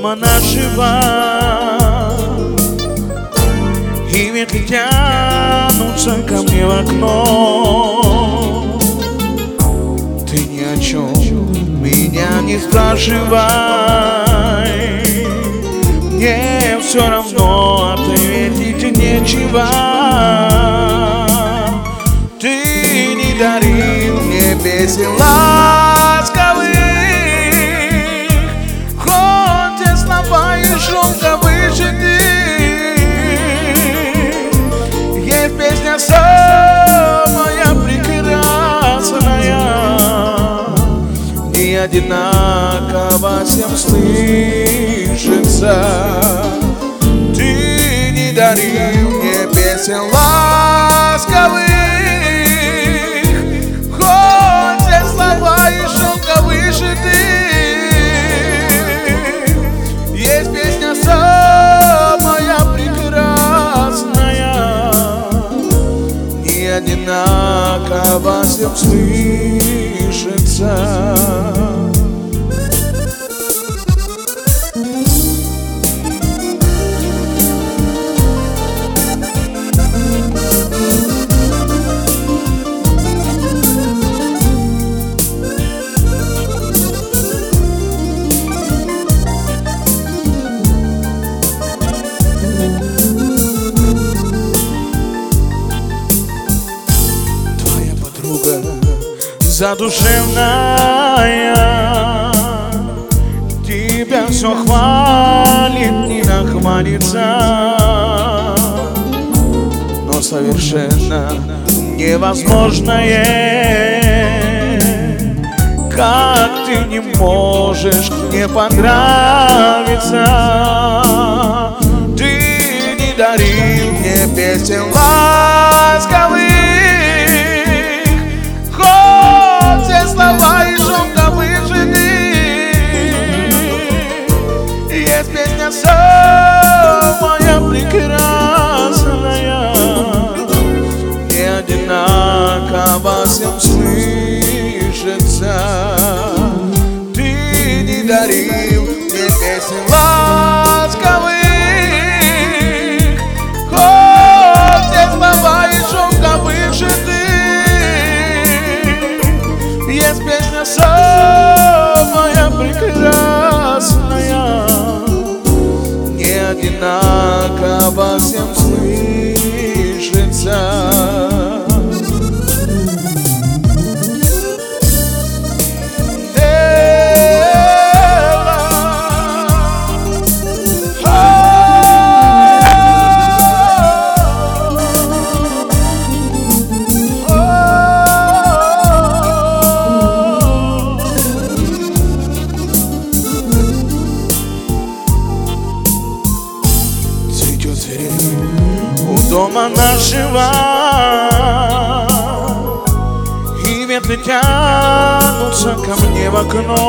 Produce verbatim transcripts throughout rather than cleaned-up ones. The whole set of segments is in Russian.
дома нашего, и ветки тянутся ко мне в окно. Ты ни о чем меня не спрашивай, мне все равно ответить нечего. Ты не дарил мне песен ласковых, хоть те слова и шумка вышиты. Есть песня самая прекрасная, не одинаково всем слышится. Ты не дарил мне песен ласковых, хоть все слова и шелка вышиты. Есть песня самая прекрасная, не одинаково всем слышится. Задушевная, тебя все хвалит, не нахвалится, но совершенно невозможное, как ты не можешь мне понравиться. Ты не дарил мне песен ласковых, слова и шумка выжжены. Есть песня самая прекрасная, не одинаково всем слышится. Ты не дарил мне песен ласковых, хоть те слова и шумка выжжены. Есть песня самая прекрасная, не одинаково всем слышится. У дома нашего, и ветви тянутся ко мне в окно.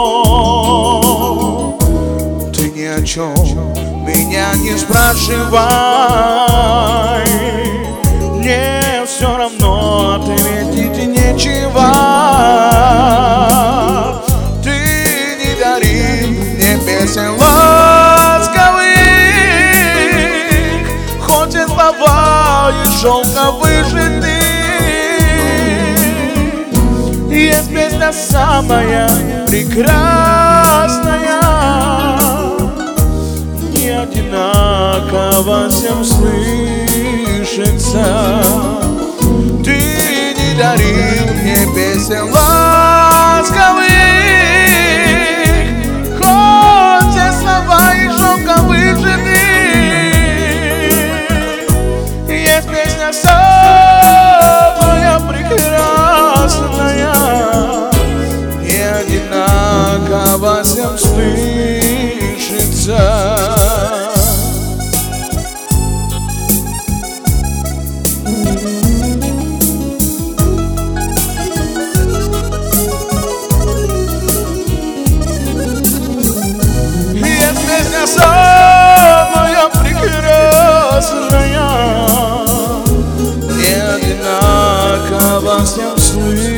Ты ни о чем меня не спрашивай, мне все равно ответить нечего. Ты не дарил мне песен ласковых, хоть и слова и шелка выжжены. Есть песня самая прекрасная, не одинаково всем слышится. Ты не дарил мне песен ласковых, хоть все слова и шелка выжжены. Есть песня самая прекрасная, не одинаково всем слышится. Есть песня самая прекрасная, не одинаково всем слышится.